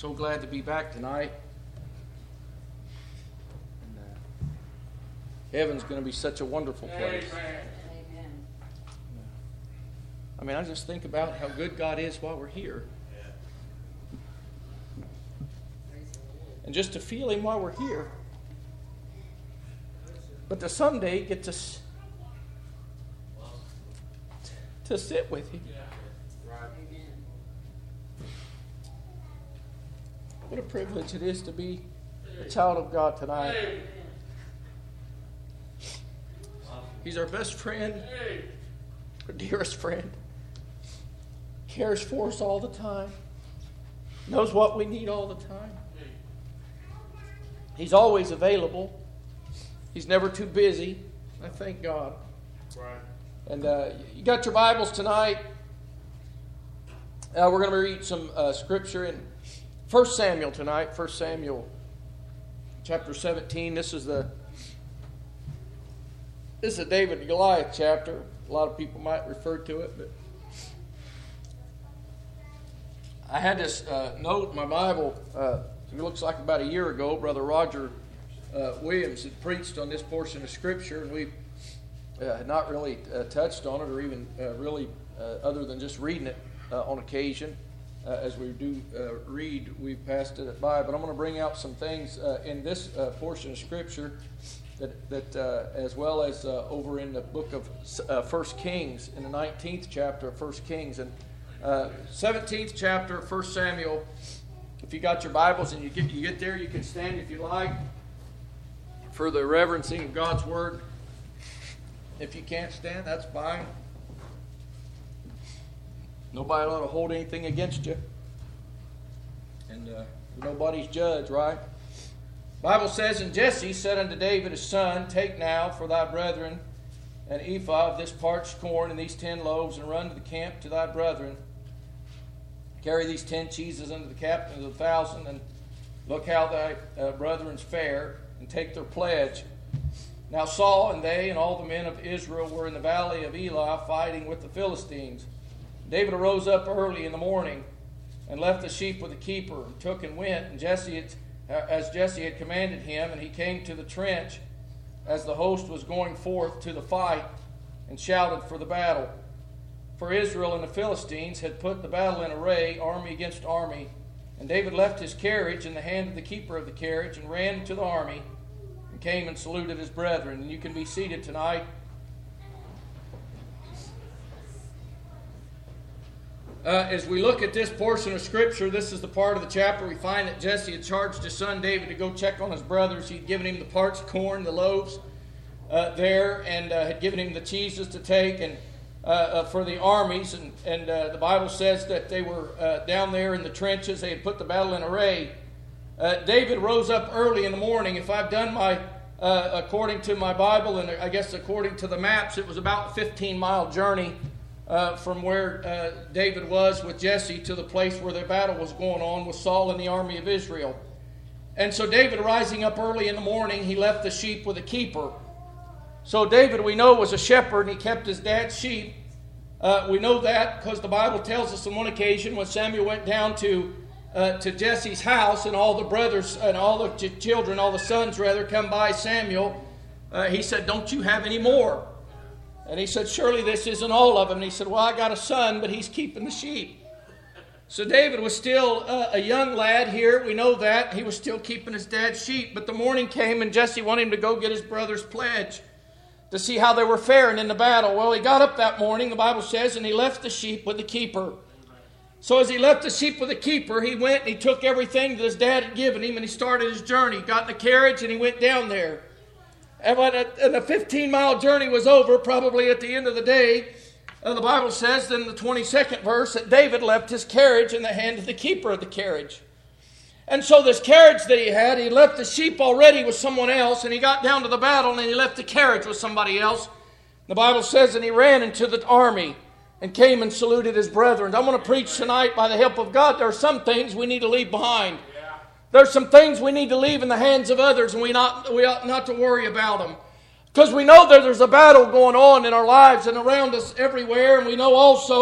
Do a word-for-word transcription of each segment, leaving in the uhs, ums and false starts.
So glad to be back tonight. And, uh, heaven's going to be such a wonderful place. Amen. I mean, I just think about how good God is while we're here. And just to feel Him while we're here. But to someday get to, to sit with Him. What a privilege it is to be a child of God tonight. He's our best friend, our dearest friend. Cares for us all the time. Knows what we need all the time. He's always available. He's never too busy. I thank God. Right. And uh, you got your Bibles tonight. Uh, we're going to read some uh, scripture in First Samuel tonight. First Samuel chapter seventeen. This is the this is the David and Goliath chapter. A lot of people might refer to it, but I had this uh, note in my Bible. Uh, it looks like about a year ago, Brother Roger uh, Williams had preached on this portion of Scripture, and we uh, had not really uh, touched on it, or even uh, really, uh, other than just reading it uh, on occasion. Uh, as we do uh, read, we've passed it by. But I'm going to bring out some things uh, in this uh, portion of Scripture that, that uh, as well as uh, over in the book of uh, First Kings, in the nineteenth chapter of First Kings. And uh, seventeenth chapter of First Samuel. If you got your Bibles and you get, you get there, you can stand if you like for the reverencing of God's Word. If you can't stand, that's fine. Nobody ought to hold anything against you. And uh, nobody's judge, right? The Bible says, And Jesse said unto David his son, Take now for thy brethren an ephah of this parched corn and these ten loaves, and run to the camp to thy brethren. Carry these ten cheeses unto the captain of the thousand, and look how thy uh, brethren's fare, and take their pledge. Now Saul and they and all the men of Israel were in the valley of Elah fighting with the Philistines. David arose up early in the morning and left the sheep with the keeper, and took and went, and Jesse had, as Jesse had commanded him, and he came to the trench as the host was going forth to the fight, and shouted for the battle. For Israel and the Philistines had put the battle in array, army against army. And David left his carriage in the hand of the keeper of the carriage, and ran to the army, and came and saluted his brethren. And you can be seated tonight. Uh, as we look at this portion of Scripture, this is the part of the chapter we find that Jesse had charged his son David to go check on his brothers. He'd given him the parched corn, the loaves uh, there, and uh, had given him the cheeses to take and uh, uh, for the armies. And, and uh, the Bible says that they were uh, down there in the trenches. They had put the battle in array. Uh, David rose up early in the morning. If I've done my, uh, according to my Bible, and I guess according to the maps, it was about a fifteen-mile journey Uh, from where uh, David was with Jesse to the place where the battle was going on with Saul and the army of Israel. And so David, rising up early in the morning, he left the sheep with a keeper. So David, we know, was a shepherd, and he kept his dad's sheep. Uh, we know that because the Bible tells us on one occasion when Samuel went down to uh, to Jesse's house, and all the brothers and all the ch- children, all the sons rather, come by Samuel, uh, he said, "Don't you have any more?" And he said, "Surely this isn't all of them." And he said, "Well, I got a son, but he's keeping the sheep." So David was still uh, a young lad here. We know that. He was still keeping his dad's sheep. But the morning came, and Jesse wanted him to go get his brother's pledge to see how they were faring in the battle. Well, he got up that morning, the Bible says, and he left the sheep with the keeper. So as he left the sheep with the keeper, he went and he took everything that his dad had given him, and he started his journey. He got in the carriage, and he went down there. And when the fifteen-mile journey was over, probably at the end of the day, uh, the Bible says in the twenty-second verse that David left his carriage in the hand of the keeper of the carriage. And so this carriage that he had, he left the sheep already with someone else, and he got down to the battle, and he left the carriage with somebody else. The Bible says, and he ran into the army and came and saluted his brethren. I'm going to preach tonight by the help of God. There are some things we need to leave behind. There's some things we need to leave in the hands of others, and we not we ought not to worry about them. Because we know that there's a battle going on in our lives and around us everywhere, and we know also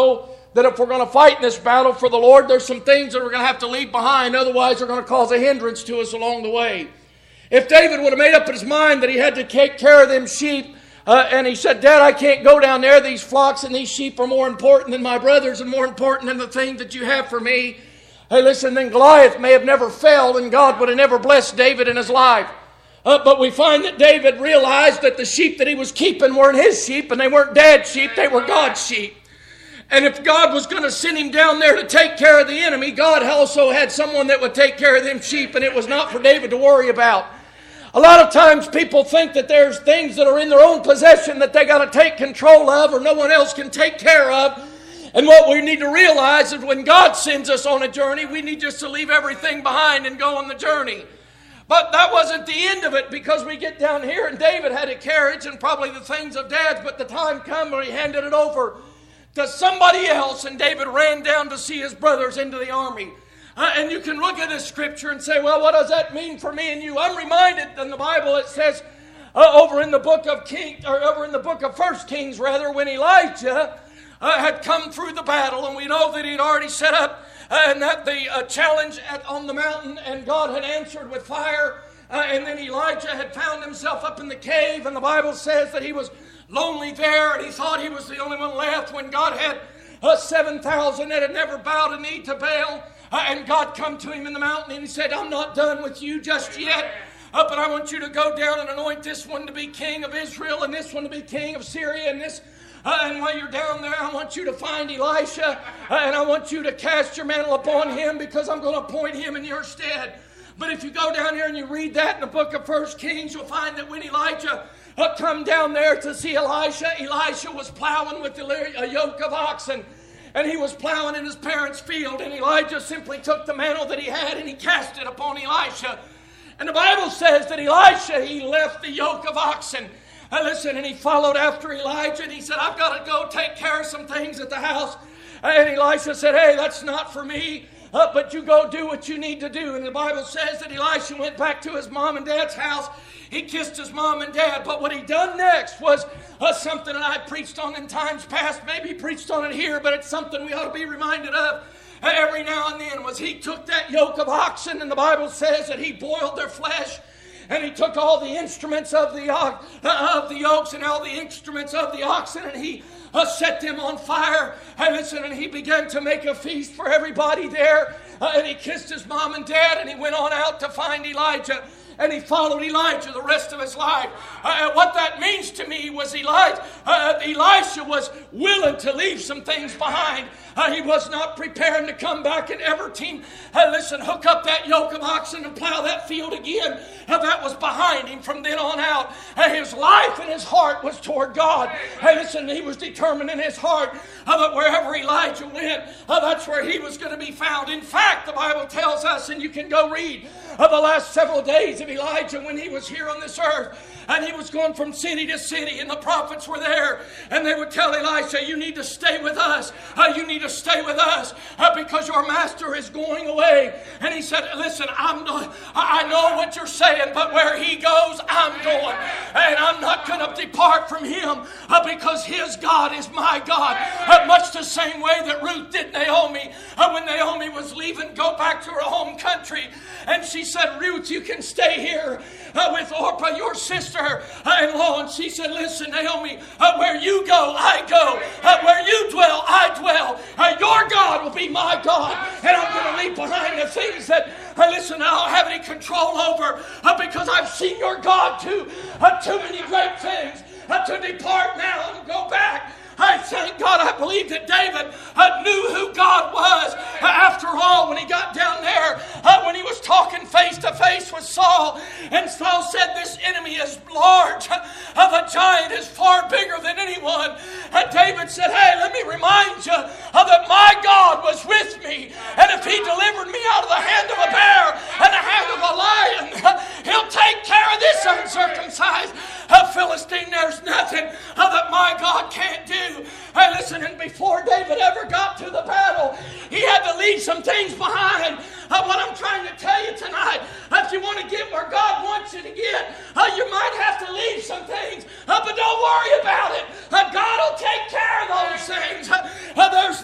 that if we're going to fight in this battle for the Lord, there's some things that we're going to have to leave behind. Otherwise, they're going to cause a hindrance to us along the way. If David would have made up his mind that he had to take care of them sheep, uh, and he said, Dad, I can't go down there. These flocks and these sheep are more important than my brothers and more important than the things that you have for me. Hey, listen, then Goliath may have never failed, and God would have never blessed David in his life. Uh, but we find that David realized that the sheep that he was keeping weren't his sheep, and they weren't Dad's sheep, they were God's sheep. And if God was going to send him down there to take care of the enemy, God also had someone that would take care of them sheep, and it was not for David to worry about. A lot of times people think that there's things that are in their own possession that they got to take control of or no one else can take care of. And what we need to realize is when God sends us on a journey, we need just to leave everything behind and go on the journey. But that wasn't the end of it, because we get down here and David had a carriage and probably the things of Dad's, but the time come where he handed it over to somebody else, and David ran down to see his brothers into the army. Uh, and you can look at this scripture and say, well, what does that mean for me and you? I'm reminded in the Bible it says uh, over in the book of King, or over in the book of First Kings rather, when Elijah uh, had come through the battle, and we know that he'd already set up uh, and that the uh, challenge at, on the mountain, and God had answered with fire, uh, and then Elijah had found himself up in the cave, and the Bible says that he was lonely there, and he thought he was the only one left when God had uh, seven thousand that had never bowed a knee to Baal. Uh, and God come to him in the mountain and he said, I'm not done with you just yet, uh, but I want you to go down and anoint this one to be king of Israel and this one to be king of Syria, and this uh, and while you're down there, I want you to find Elisha, uh, and I want you to cast your mantle upon him, because I'm going to appoint him in your stead. But if you go down here and you read that in the book of First Kings, you'll find that when Elijah uh, come down there to see Elisha, Elisha was plowing with a yoke of oxen. And he was plowing in his parents' field, and Elijah simply took the mantle that he had and he cast it upon Elisha. And the Bible says that Elisha, he left the yoke of oxen. Uh, listen, and he followed after Elijah, and he said, I've got to go take care of some things at the house. Uh, and Elisha said, hey, that's not for me, uh, but you go do what you need to do. And the Bible says that Elisha went back to his mom and dad's house. He kissed his mom and dad, but what he done next was uh, something that I preached on in times past, maybe preached on it here, but it's something we ought to be reminded of uh, every now and then, was he took that yoke of oxen, and the Bible says that he boiled their flesh, and he took all the instruments of the, uh, of the yokes and all the instruments of the oxen, and he uh, set them on fire, and listen, and he began to make a feast for everybody there, uh, and he kissed his mom and dad, and he went on out to find Elijah. And he followed Elijah the rest of his life. Uh, what that means to me was Elijah, uh, Elisha was willing to leave some things behind. Uh, he was not preparing to come back and ever team, uh, listen, hook up that yoke of oxen and plow that field again. Uh, that was behind him from then on out. Uh, his life and his heart was toward God. Uh, listen, he was determined in his heart uh, that wherever Elijah went, uh, that's where he was going to be found. In fact, the Bible tells us, and you can go read uh, the last several days of Elijah when he was here on this earth, and he was going from city to city, and the prophets were there, and they would tell Elisha, you need to stay with us, uh, you need to stay with us, uh, because your master is going away. And he said, listen, I'm not, I know what you're saying, but where he goes, I'm going, and I'm not going to depart from him, uh, because his God is my God, uh, much the same way that Ruth did Naomi, uh, when Naomi was leaving, go back to her home country, and she said, Ruth, you can stay here uh, with Orpah, your sister-in-law. And she said, listen, Naomi, uh, where you go, I go. Uh, where you dwell, I dwell. Uh, your God will be my God. And I'm going to leave behind the things that, uh, listen, I don't have any control over, uh, because I've seen your God do uh, too many great things uh, to depart now and go back. I thank God, I believe that David uh, knew who God was. Uh, after all, when he got down there, uh, when he was talking face to face with Saul, and Saul said, this enemy is large. Uh, the giant is far bigger than anyone. Uh, David said, hey, let me remind you uh, that my God was with me. And if he delivered me out of the hand of a bear and the hand of a lion, uh, he'll take care of this uncircumcised uh, Philistine. There's nothing uh, that my God can't do. Hey, listen, and before David ever got to the battle, he had to leave some things behind. Uh, what I'm trying to tell you tonight, if you want to get where God wants you to get, uh, you might have to leave some things, uh, but don't worry about it. Uh, God will take care of those things. Uh, uh, there's nothing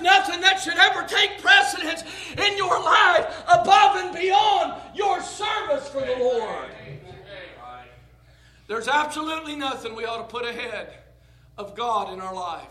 that should ever take precedence in your life above and beyond your service for the Lord. There's absolutely nothing we ought to put ahead of God in our life.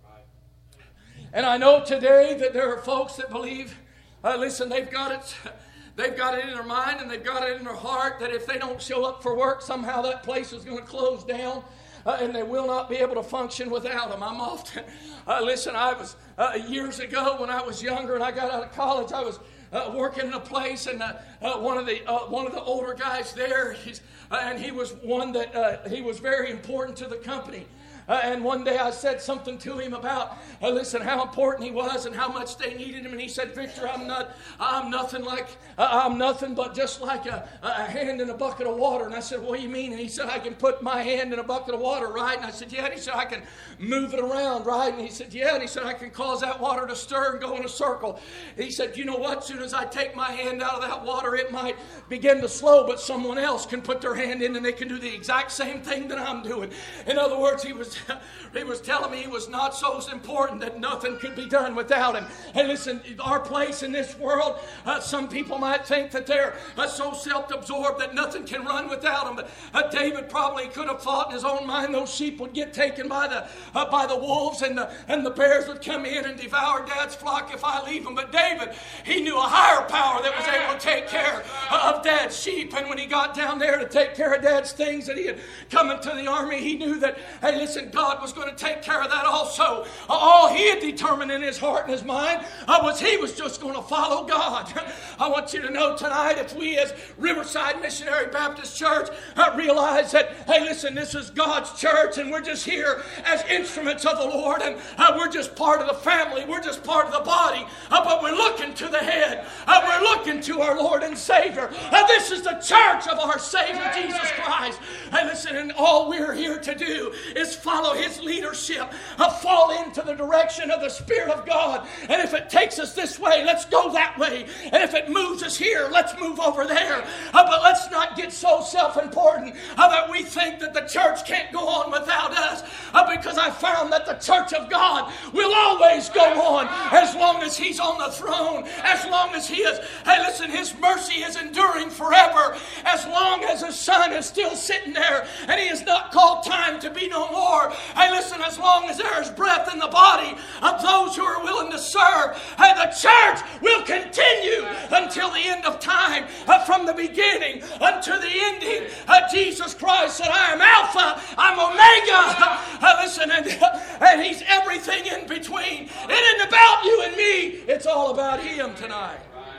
And I know today that there are folks that believe, uh, listen, they've got it, they've got it in their mind and they've got it in their heart that if they don't show up for work, somehow that place is going to close down. Uh, and they will not be able to function without them. I'm often, uh, listen, I was, uh, years ago when I was younger and I got out of college, I was uh, working in a place and uh, uh, one of the uh, one of the older guys there, he's, uh, and he was one that, uh, he was very important to the company. Uh, and one day I said something to him about, uh, listen, how important he was and how much they needed him. And he said, Victor, I'm not, I'm nothing like, uh, I'm nothing but just like a, a hand in a bucket of water. And I said, what do you mean? And he said, I can put my hand in a bucket of water, right? And I said, yeah. And he said, I can move it around, right? And he said, yeah. And he said, I can cause that water to stir and go in a circle. And he said, you know what? As soon as I take my hand out of that water, it might begin to slow, but someone else can put their hand in and they can do the exact same thing that I'm doing. In other words, he was He was telling me he was not so important that nothing could be done without him. And listen, our place in this world, uh, some people might think that they're uh, so self-absorbed that nothing can run without them. But uh, David probably could have thought in his own mind those sheep would get taken by the uh, by the wolves and the, and the bears would come in and devour Dad's flock if I leave them. But David, he knew a higher power that was able to take care of Dad's sheep. And when he got down there to take care of Dad's things that he had come into the army, he knew that, hey, listen, God was going to take care of that also. All he had determined in his heart and his mind uh, was he was just going to follow God. I want you to know tonight, if we as Riverside Missionary Baptist Church uh, realize that, hey, listen, this is God's church and we're just here as instruments of the Lord and uh, we're just part of the family. We're just part of the body. Uh, but we're looking to the head. Uh, we're looking to our Lord and Savior. Uh, this is the church of our Savior, Jesus Christ. And listen, and all we're here to do is follow His leadership, uh, fall into the direction of the Spirit of God. And if it takes us this way, let's go that way. And if it moves us here, let's move over there. Uh, but let's not get so self-important uh, that we think that the church can't go on without us. Uh, because I found that the church of God will always go on as long as He's on the throne, as long as He is. Hey, listen, His mercy is enduring forever. As long as His Son is still sitting there and He has not called time to be no more. Hey, listen, as long as there is breath in the body of those who are willing to serve, hey, the church will continue until the end of time. Uh, from the beginning unto the ending, uh, Jesus Christ said, I am Alpha, I'm Omega. Uh, listen, and, uh, and He's everything in between. It isn't about you and me. It's all about Him tonight.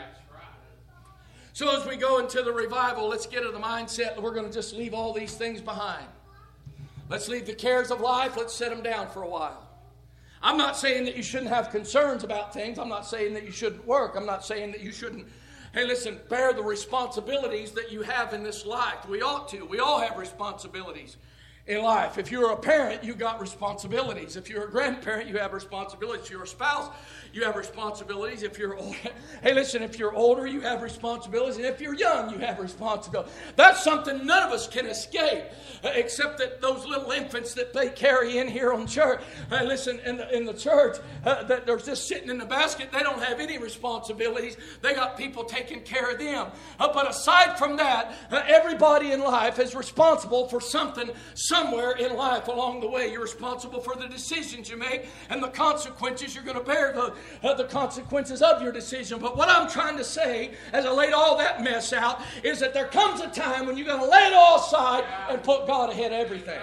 So as we go into the revival, let's get to the mindset that we're going to just leave all these things behind. Let's leave the cares of life. Let's set them down for a while. I'm not saying that you shouldn't have concerns about things. I'm not saying that you shouldn't work. I'm not saying that you shouldn't, hey, listen, bear the responsibilities that you have in this life. We ought to. We all have responsibilities in life. If you're a parent, you got responsibilities. If you're a grandparent, you have responsibilities. If you're a spouse, you have responsibilities. If you're old, hey, listen, if you're older, you have responsibilities. And if you're young, you have responsibilities. That's something none of us can escape, except that those little infants that they carry in here on church, hey, listen, in the, in the church, uh, that they're just sitting in the basket, they don't have any responsibilities. They got people taking care of them. Uh, but aside from that, uh, everybody in life is responsible for something, somewhere in life along the way. You're responsible for the decisions you make and the consequences. You're going to bear the, uh, the consequences of your decision. But what I'm trying to say, as I laid all that mess out, is that there comes a time when you're going to lay it all aside and put God ahead of everything.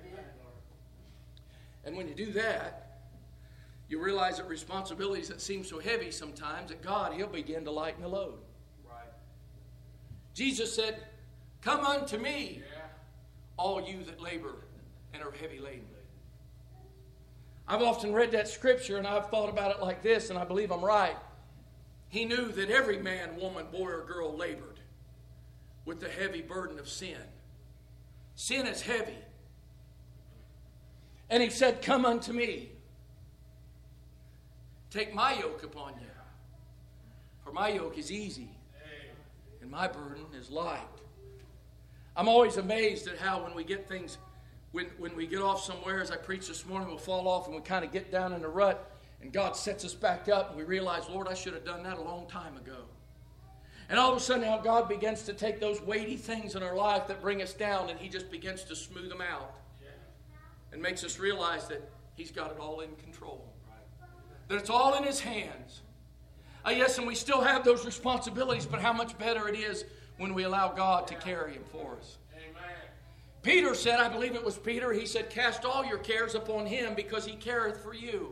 And when you do that, you realize that responsibilities that seem so heavy sometimes, that God, He'll begin to lighten the load. Right. Jesus said, come unto me, all you that labor and are heavy laden. I've often read that scripture and I've thought about it like this, and I believe I'm right. He knew that every man, woman, boy, or girl labored with the heavy burden of sin. Sin is heavy. And He said, come unto me. Take my yoke upon you. For my yoke is easy and my burden is light. I'm always amazed at how when we get things, when, when we get off somewhere, as I preached this morning, we'll fall off and we kind of get down in the rut. And God sets us back up and we realize, Lord, I should have done that a long time ago. And all of a sudden now God begins to take those weighty things in our life that bring us down and He just begins to smooth them out. And makes us realize that He's got it all in control. That it's all in His hands. Uh, yes, and we still have those responsibilities, but how much better it is when we allow God to carry them for us. Amen. Peter said, I believe it was Peter, he said, cast all your cares upon Him because He careth for you.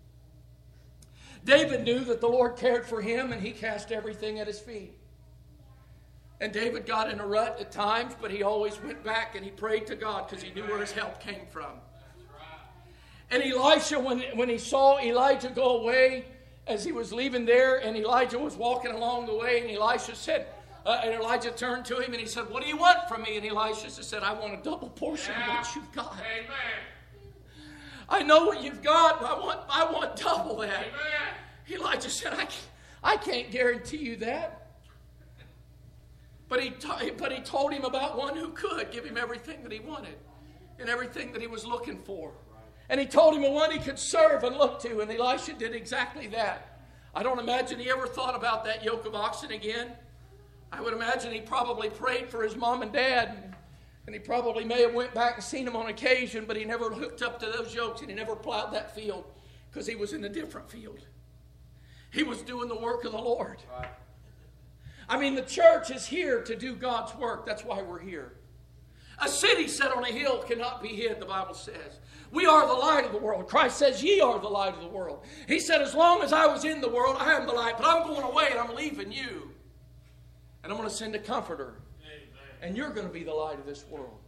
David knew that the Lord cared for him and he cast everything at His feet. And David got in a rut at times, but he always went back and he prayed to God because he knew where his help came from. And Elisha, when, when he saw Elijah go away, as he was leaving there, and Elijah was walking along the way, and Elisha said, uh, and Elijah turned to him and he said, what do you want from me? And Elisha said, I want a double portion of what you've got. Amen. I know what you've got, but I want, I want double that. Amen. Elijah said, I, I can't guarantee you that. But he, t- but he told him about one who could give him everything that he wanted and everything that he was looking for. And he told him of one he could serve and look to, and Elisha did exactly that. I don't imagine he ever thought about that yoke of oxen again. I would imagine he probably prayed for his mom and dad, and he probably may have went back and seen them on occasion, but he never hooked up to those yokes, and he never plowed that field because he was in a different field. He was doing the work of the Lord. Right. I mean, the church is here to do God's work. That's why we're here. A city set on a hill cannot be hid, the Bible says. We are the light of the world. Christ says, ye are the light of the world. He said, as long as I was in the world, I am the light. But I'm going away and I'm leaving you. And I'm going to send a comforter. Amen. And you're going to be the light of this world.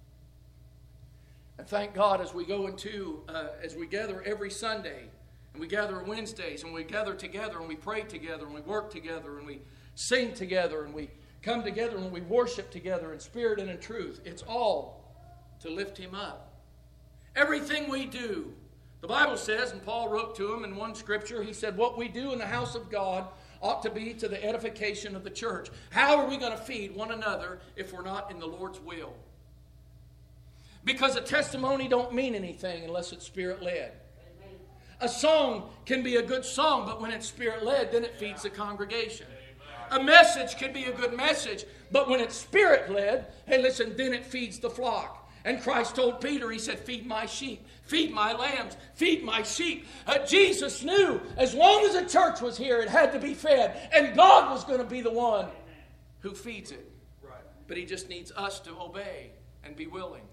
And thank God as we go into, uh, as we gather every Sunday, and we gather on Wednesdays, and we gather together, and we pray together, and we work together, and we sing together, and we come together, and we worship together in spirit and in truth. It's all to lift Him up. Everything we do, the Bible says, and Paul wrote to him in one scripture, he said, what we do in the house of God ought to be to the edification of the church. How are we going to feed one another if we're not in the Lord's will? Because a testimony don't mean anything unless it's Spirit-led. A song can be a good song, but when it's Spirit-led, then it feeds the congregation. A message can be a good message, but when it's Spirit-led, hey, listen, then it feeds the flock. And Christ told Peter, He said, feed my sheep, feed my lambs, feed my sheep. Uh, Jesus knew as long as the church was here, it had to be fed. And God was going to be the one who feeds it. Right. But He just needs us to obey and be willing.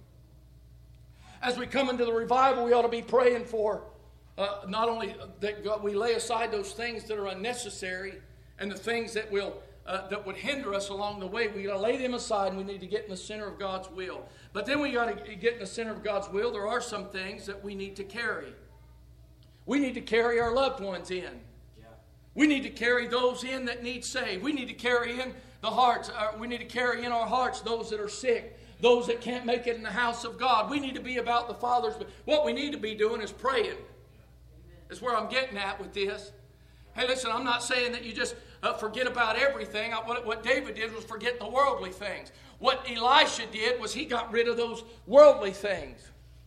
As we come into the revival, we ought to be praying for uh, not only that God, we lay aside those things that are unnecessary and the things that will Uh, that would hinder us along the way. We got to lay them aside and we need to get in the center of God's will. But then we got to get in the center of God's will. There are some things that we need to carry. We need to carry our loved ones in. Yeah. We need to carry those in that need saved. We need to carry in the hearts. Uh, we need to carry in our hearts those that are sick, those that can't make it in the house of God. We need to be about the Father's. But what we need to be doing is praying. That's where I'm getting at with this. Hey, listen, I'm not saying that you just uh, forget about everything. I, what, what David did was forget the worldly things. What Elisha did was he got rid of those worldly things.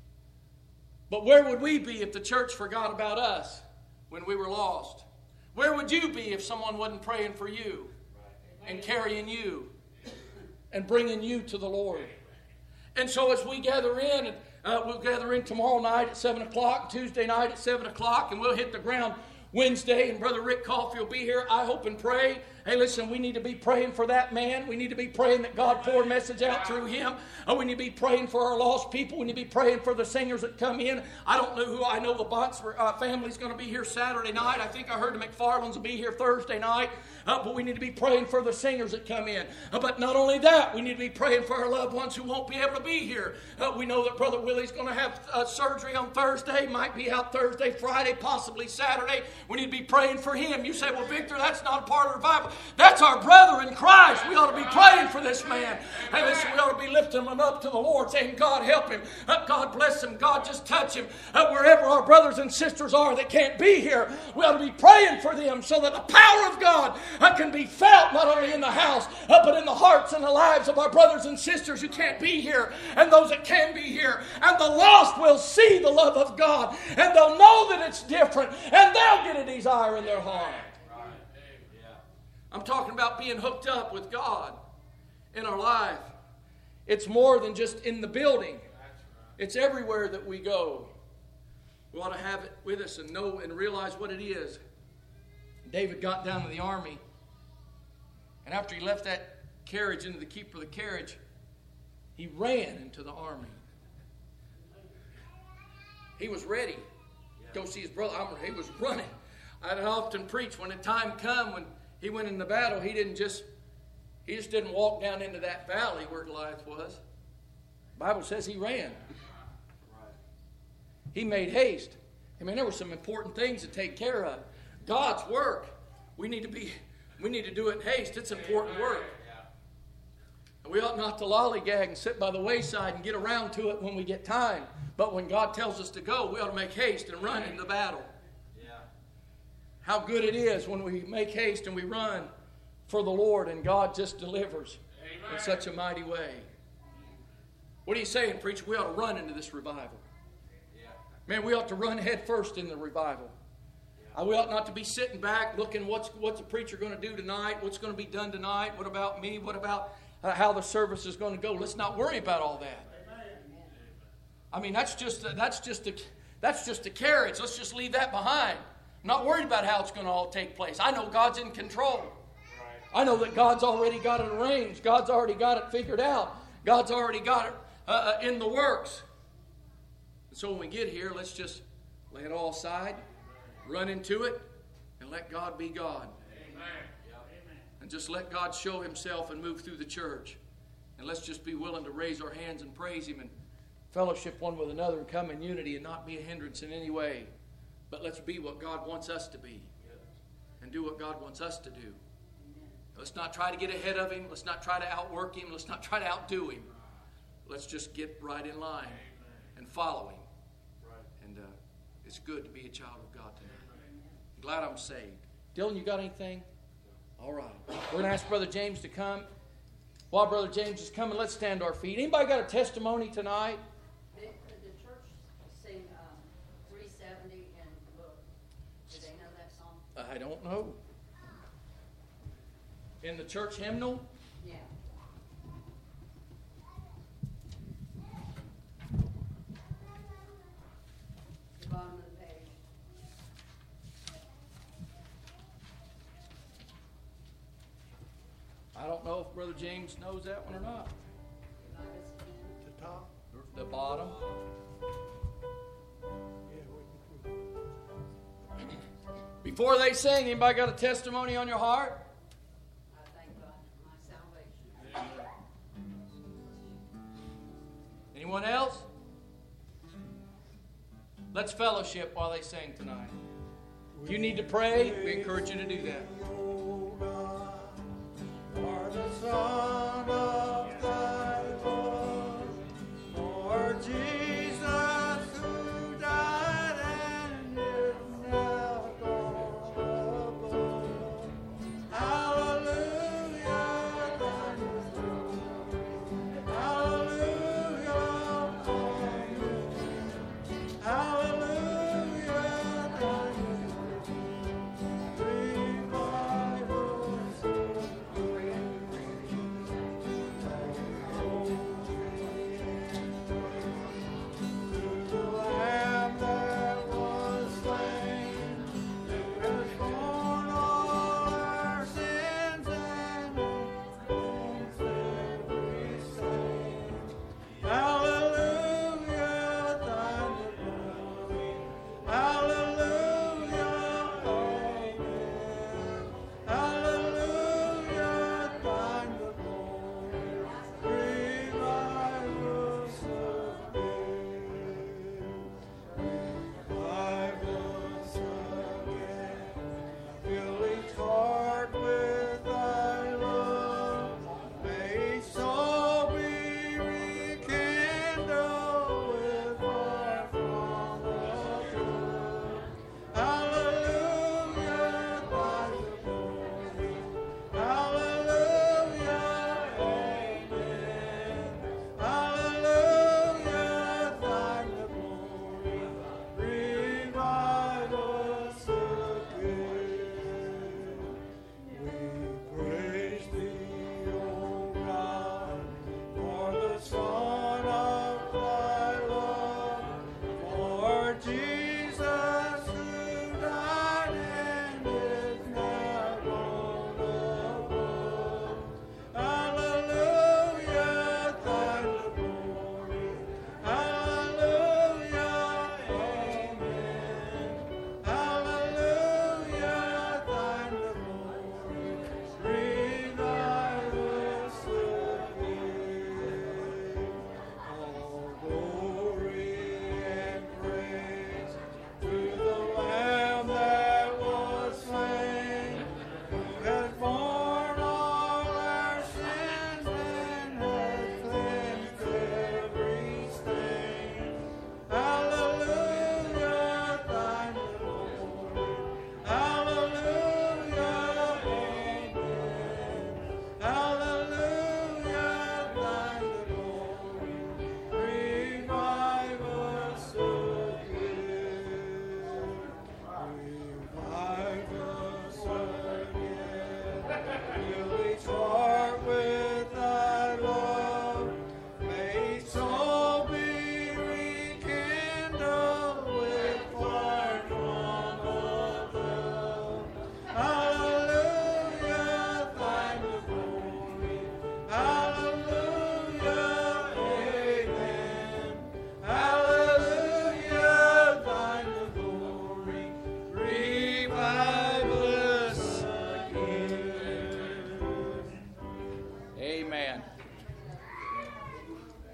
But where would we be if the church forgot about us when we were lost? Where would you be if someone wasn't praying for you and carrying you and bringing you to the Lord? And so as we gather in, and, uh, we'll gather in tomorrow night at seven o'clock, Tuesday night at seven o'clock, and we'll hit the ground Wednesday, and Brother Rick Coffey will be here. I hope and pray. Hey, listen, we need to be praying for that man. We need to be praying that God pour a message out through him. Uh, we need to be praying for our lost people. We need to be praying for the singers that come in. I don't know who. I know the Bunts uh, family's going to be here Saturday night. I think I heard the McFarlands will be here Thursday night. Uh, but we need to be praying for the singers that come in. Uh, but not only that, we need to be praying for our loved ones who won't be able to be here. Uh, we know that Brother Willie's going to have uh, surgery on Thursday. Might be out Thursday, Friday, possibly Saturday. We need to be praying for him. You say, well, Victor, that's not a part of the revival. That's our brother in Christ. We ought to be praying for this man. Hey, listen, we ought to be lifting him up to the Lord, saying, God, help him. Uh, God, bless him. God, just touch him. Uh, wherever our brothers and sisters are that can't be here, we ought to be praying for them so that the power of God uh, can be felt not only in the house, uh, but in the hearts and the lives of our brothers and sisters who can't be here and those that can be here. And the lost will see the love of God, and they'll know that it's different, and they'll get a desire in their heart. I'm talking about being hooked up with God in our life. It's more than just in the building. It's everywhere that we go. We ought to have it with us and know and realize what it is. David got down to the army, and after he left that carriage into the keeper of the carriage, he ran into the army. He was ready to go see his brother. He was running. I often preach when the time come when he went into battle, he didn't just he just didn't walk down into that valley where Goliath was. The Bible says he ran. He made haste. I mean, there were some important things to take care of. God's work. We need to be we need to do it in haste. It's important work. And we ought not to lollygag and sit by the wayside and get around to it when we get time. But when God tells us to go, we ought to make haste and run into battle. Yeah. How good it is when we make haste and we run for the Lord and God just delivers. Amen. In such a mighty way. What are you saying, preacher? We ought to run into this revival. Yeah. Man, we ought to run head first in the revival. Yeah. We ought not to be sitting back looking what's what's the preacher going to do tonight, what's going to be done tonight, what about me, what about uh, how the service is going to go. Let's not worry about all that. I mean, that's just a, that's just a, that's just a carriage. Let's just leave that behind. I'm not worried about how it's going to all take place. I know God's in control. Right. I know that God's already got it arranged. God's already got it figured out. God's already got it uh, in the works. And so when we get here, let's just lay it all aside, run into it, and let God be God. Amen. And just let God show himself and move through the church. And let's just be willing to raise our hands and praise him and fellowship one with another and come in unity and not be a hindrance in any way. But let's be what God wants us to be and do what God wants us to do. Let's not try to get ahead of him. Let's not try to outwork him. Let's not try to outdo him. Let's just get right in line and follow him. And uh, it's good to be a child of God tonight. I'm glad I'm saved. Dylan, you got anything? All right. We're going to ask Brother James to come. While Brother James is coming, let's stand to our feet. Anybody got a testimony tonight? I don't know. In the church hymnal? Yeah. The bottom of the page. I don't know if Brother James knows that one or not. The top? The bottom? Before they sing, anybody got a testimony on your heart? I thank God for my salvation. Anyone else? Let's fellowship while they sing tonight. If you need to pray, we encourage you to do that.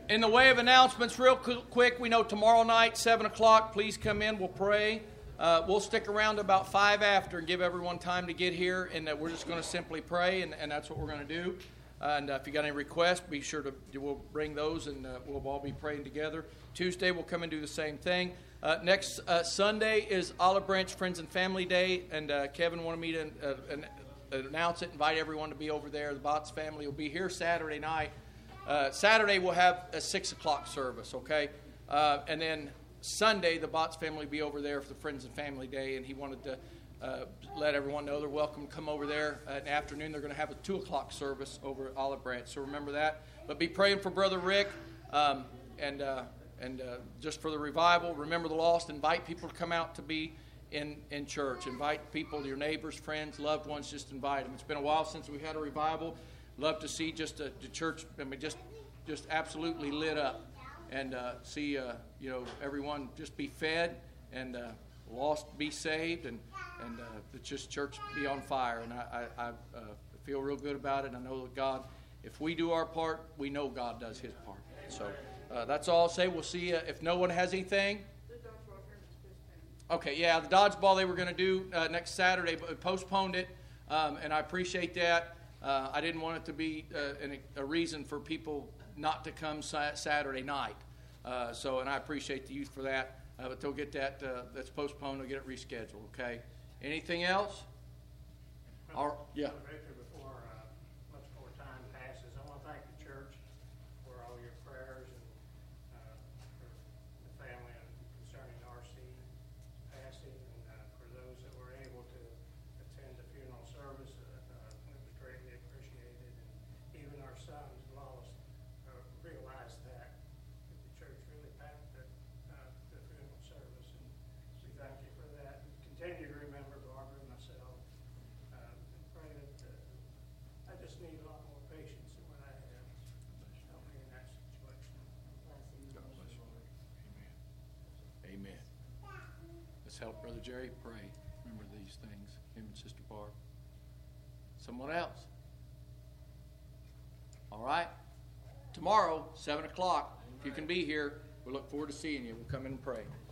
In the way of announcements, real quick, we know tomorrow night, seven o'clock, please come in, we'll pray. Uh, we'll stick around to about five after and give everyone time to get here, and uh, we're just going to simply pray, and, and that's what we're going to do. Uh, and uh, if you got any requests, be sure to we'll bring those, and uh, we'll all be praying together. Tuesday, we'll come and do the same thing. Uh, next uh, Sunday is Olive Branch Friends and Family Day, and uh, Kevin wanted me to uh, an, announce it, invite everyone to be over there. The Botts family will be here Saturday night. Uh, Saturday, we'll have a six o'clock service, okay? Uh, and then Sunday, the Botts family will be over there for the Friends and Family Day, and he wanted to uh, let everyone know they're welcome to come over there. Uh, in the afternoon, they're going to have a two o'clock service over at Olive Branch, so remember that. But be praying for Brother Rick, um, and uh, and uh, just for the revival. Remember the lost. Invite people to come out to be in, in church. Invite people, your neighbors, friends, loved ones, just invite them. It's been a while since we had a revival. Love to see just a, the church, I mean, just just absolutely lit up, and uh, see uh, you know everyone just be fed, and uh, lost be saved, and and uh, the just church be on fire. And I I, I uh, feel real good about it. I know that God, if we do our part, we know God does His part. So uh, that's all I'll say. We'll see you if no one has anything. Okay, yeah, the dodgeball they were going to do uh, next Saturday, but we postponed it, um, and I appreciate that. Uh, I didn't want it to be uh, an, a reason for people not to come sa- Saturday night. Uh, so, and I appreciate the youth for that. Uh, but they'll get that, uh, that's postponed, they'll get it rescheduled, okay? Anything else? Or, yeah. Victor, before uh, much more time passes, I want to thank the church for all your prayers and uh, for the family and concerning R C passing, and uh, for those that were able to attend the funeral service. Uh, uh, it was greatly appreciated, and even our sons lost uh, realized that that the church really packed the, uh, the funeral service, and we thank you for that. Continue to remember Barbara and myself. Uh, and pray that uh, I just need a lot more patience than what I have. Help me in that situation. God bless you. Amen. Amen. Let's help Brother Jerry pray. Remember these things, him and Sister Barb. Someone else? All right. Tomorrow, seven o'clock. If you can be here, we look forward to seeing you. We'll come in and pray.